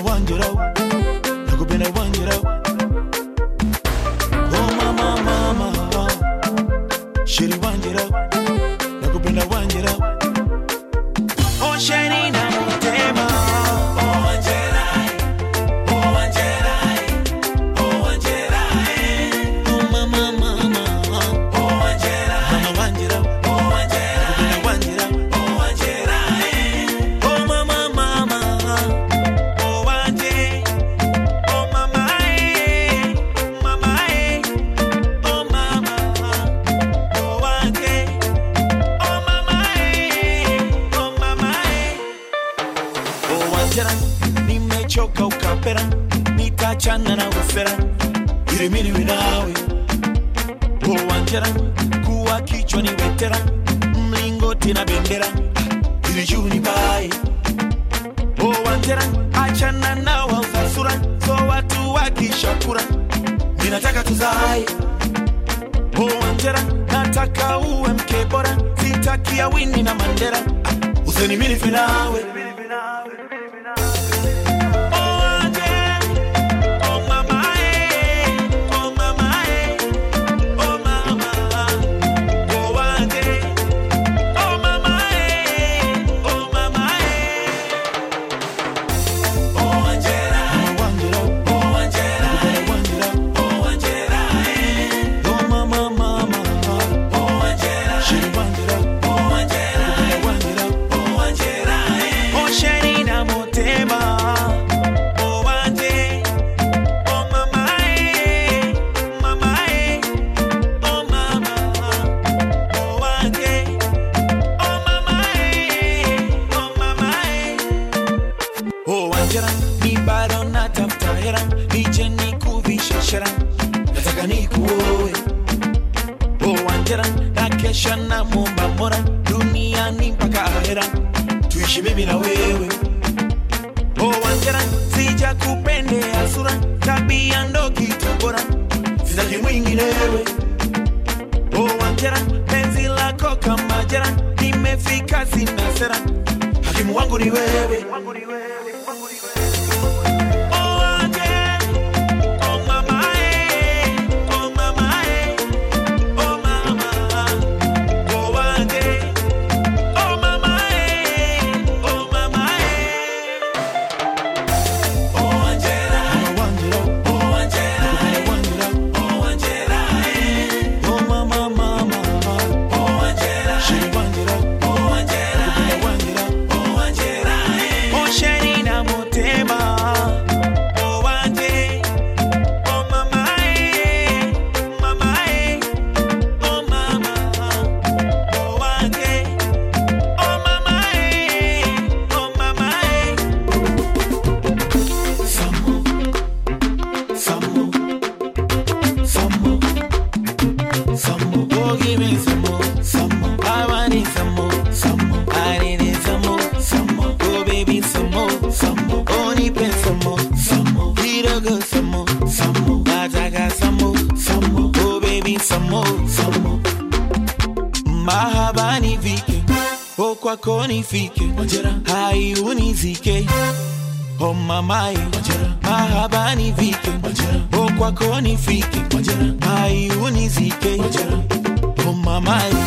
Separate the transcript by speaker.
Speaker 1: wanjira, nakupenda wanjira. Oh mama, sheri wanjira, nakupenda wanjira. Oh sheri na mutema, oh wanjira, oh wanjira, oh wanjira. Oh mama, oh wanjira, mama wanjira, oh wanjira, nakupenda wanjira, oh wanjira. Oh mama, oh wanje, oh mama, mama, oh mama, oh wanje, oh mama, oh mama. Oh wanjira, nimechoka ukapera, nitachana na ufera, ili mimi niwe nawe. Oh wanjira, kuwa kichwa ni wetera, mlingoti na bendera, ili juu ni bae. Oh wanjira, achana na wafasura, so watu wakishakura, ninataka tuzae. Oh wanjira, nataka uwe mke bora, sitaki ya Winnie na Mandela, useni mimi nife nawe. Oh wanje, oh mama, oh mama, oh mama, oh wanje, oh mama, oh mama. Oh wanjira, oh wanjira, oh wanjira, oh mama, oh wanjira, sheri wanjira, oh wanjira, oh wanjira. Oh sheri na mutema, oh wanje, oh mama, mama, oh mama, oh wanje, oh mama, oh mama. Oh wanjira, ni bado natafuta hera, nije nikuvishe shera, nataka nikuoe. Oh wanjira, nakesha na muomba Mola, duniani mpaka ahera, tuishi mimi na wewe. Oh wanjira, sija kupendea sura, tabia ndo kitu bora, sitaki mwinginewe. Oh wanjira, penzi lako kama jera, nimefika sina sera, hakimu wangu ni wewe. Oh wanje, oh mama, oh mama, oh mama, oh wanje, oh mama, oh mama. Oh wanjira, oh wanjira, oh wanjira, oh mama, oh wanjira, sheri wanjira, oh wanjira, oh wanjira. Oh sheri na mutema, oh wanje, oh mama, mama, oh mama, oh wanje, oh mama, oh mama. Some more, oh give me some more, I want it some more, I need it some more, oh baby some more, oh need it some more, need a good some more, nataka some more, oh baby some more. Mahaba nifike, oh kwako nifike, hai unizike. Oh mama, mahaba nifike, oh kwako nifike, hai unizike. Oh mama.